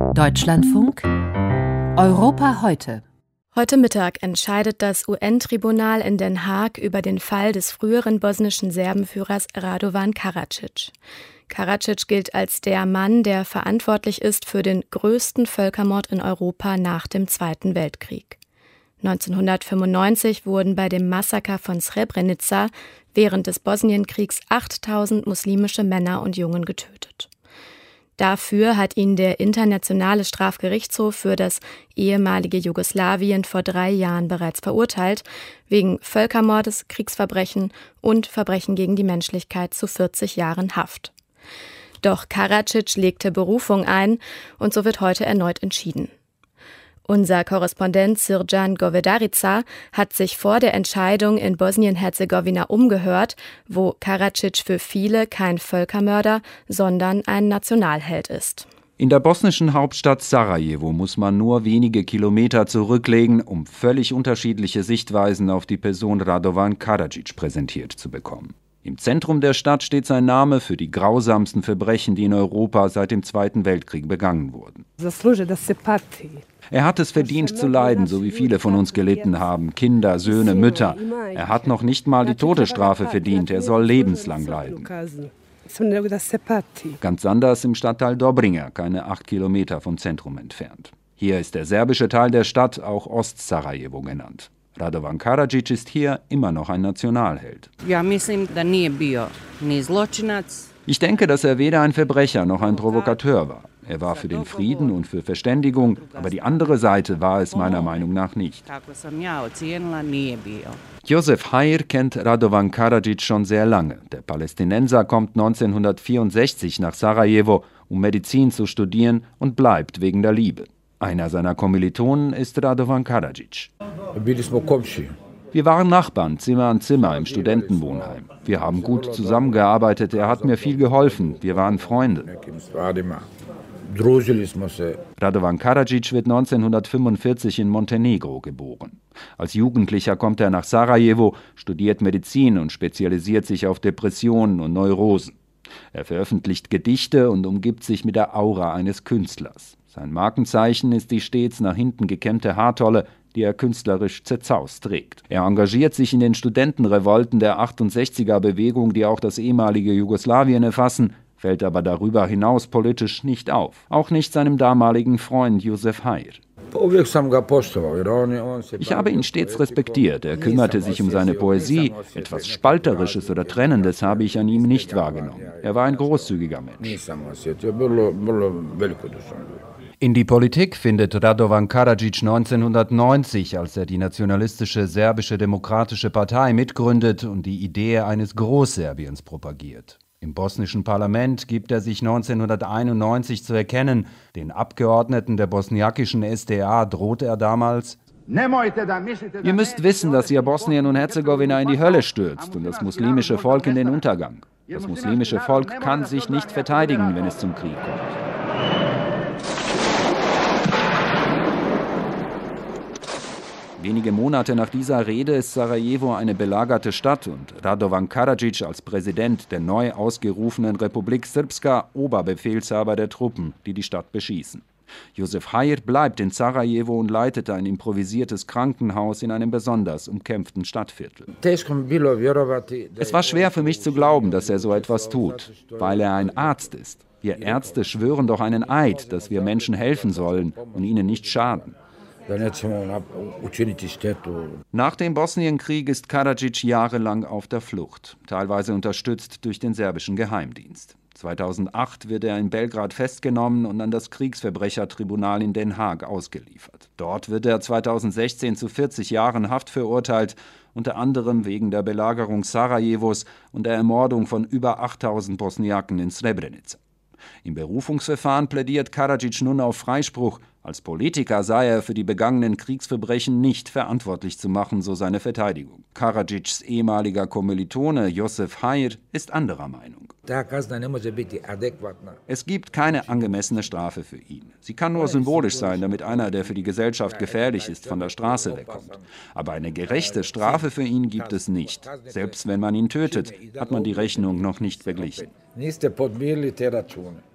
Deutschlandfunk Europa heute. Heute Mittag entscheidet das UN-Tribunal in Den Haag über den Fall des früheren bosnischen Serbenführers Radovan Karadzic. Karadzic gilt als der Mann, der verantwortlich ist für den größten Völkermord in Europa nach dem Zweiten Weltkrieg. 1995 wurden bei dem Massaker von Srebrenica während des Bosnienkriegs 8000 muslimische Männer und Jungen getötet. Dafür hat ihn der Internationale Strafgerichtshof für das ehemalige Jugoslawien vor 3 Jahren bereits verurteilt, wegen Völkermordes, Kriegsverbrechen und Verbrechen gegen die Menschlichkeit zu 40 Jahren Haft. Doch Karadzic legte Berufung ein und so wird heute erneut entschieden. Unser Korrespondent Srdjan Govedarica hat sich vor der Entscheidung in Bosnien-Herzegowina umgehört, wo Karadzic für viele kein Völkermörder, sondern ein Nationalheld ist. In der bosnischen Hauptstadt Sarajevo muss man nur wenige Kilometer zurücklegen, um völlig unterschiedliche Sichtweisen auf die Person Radovan Karadzic präsentiert zu bekommen. Im Zentrum der Stadt steht sein Name für die grausamsten Verbrechen, die in Europa seit dem Zweiten Weltkrieg begangen wurden. Er hat es verdient zu leiden, so wie viele von uns gelitten haben, Kinder, Söhne, Mütter. Er hat noch nicht mal die Todesstrafe verdient, er soll lebenslang leiden. Ganz anders im Stadtteil Dobrinja, keine 8 Kilometer vom Zentrum entfernt. Hier ist der serbische Teil der Stadt, auch Ost-Sarajevo genannt. Radovan Karadzic ist hier immer noch ein Nationalheld. Ich denke, dass er weder ein Verbrecher noch ein Provokateur war. Er war für den Frieden und für Verständigung, aber die andere Seite war es meiner Meinung nach nicht. Josef Hayr kennt Radovan Karadzic schon sehr lange. Der Palästinenser kommt 1964 nach Sarajevo, um Medizin zu studieren und bleibt wegen der Liebe. Einer seiner Kommilitonen ist Radovan Karadzic. Wir waren Nachbarn, Zimmer an Zimmer im Studentenwohnheim. Wir haben gut zusammengearbeitet, er hat mir viel geholfen, wir waren Freunde. Radovan Karadzic wird 1945 in Montenegro geboren. Als Jugendlicher kommt er nach Sarajevo, studiert Medizin und spezialisiert sich auf Depressionen und Neurosen. Er veröffentlicht Gedichte und umgibt sich mit der Aura eines Künstlers. Sein Markenzeichen ist die stets nach hinten gekämmte Haartolle, die er künstlerisch zerzaust trägt. Er engagiert sich in den Studentenrevolten der 68er-Bewegung, die auch das ehemalige Jugoslawien erfassen, fällt aber darüber hinaus politisch nicht auf. Auch nicht seinem damaligen Freund Josef Hayr. Ich habe ihn stets respektiert. Er kümmerte sich um seine Poesie. Etwas Spalterisches oder Trennendes habe ich an ihm nicht wahrgenommen. Er war ein großzügiger Mensch. In die Politik findet Radovan Karadzic 1990, als er die nationalistische Serbische Demokratische Partei mitgründet und die Idee eines Großserbiens propagiert. Im bosnischen Parlament gibt er sich 1991 zu erkennen. Den Abgeordneten der bosniakischen SDA droht er damals: Ihr müsst wissen, dass ihr Bosnien und Herzegowina in die Hölle stürzt und das muslimische Volk in den Untergang. Das muslimische Volk kann sich nicht verteidigen, wenn es zum Krieg kommt. Wenige Monate nach dieser Rede ist Sarajevo eine belagerte Stadt und Radovan Karadzic als Präsident der neu ausgerufenen Republik Srpska Oberbefehlshaber der Truppen, die die Stadt beschießen. Josef Hayr bleibt in Sarajevo und leitet ein improvisiertes Krankenhaus in einem besonders umkämpften Stadtviertel. Es war schwer für mich zu glauben, dass er so etwas tut, weil er ein Arzt ist. Wir Ärzte schwören doch einen Eid, dass wir Menschen helfen sollen und ihnen nicht schaden. Nach dem Bosnienkrieg ist Karadzic jahrelang auf der Flucht, teilweise unterstützt durch den serbischen Geheimdienst. 2008 wird er in Belgrad festgenommen und an das Kriegsverbrechertribunal in Den Haag ausgeliefert. Dort wird er 2016 zu 40 Jahren Haft verurteilt, unter anderem wegen der Belagerung Sarajevos und der Ermordung von über 8000 Bosniaken in Srebrenica. Im Berufungsverfahren plädiert Karadzic nun auf Freispruch. Als Politiker sei er für die begangenen Kriegsverbrechen nicht verantwortlich zu machen, so seine Verteidigung. Karadzics ehemaliger Kommilitone Josef Hayr ist anderer Meinung. Es gibt keine angemessene Strafe für ihn. Sie kann nur symbolisch sein, damit einer, der für die Gesellschaft gefährlich ist, von der Straße wegkommt. Aber eine gerechte Strafe für ihn gibt es nicht. Selbst wenn man ihn tötet, hat man die Rechnung noch nicht beglichen.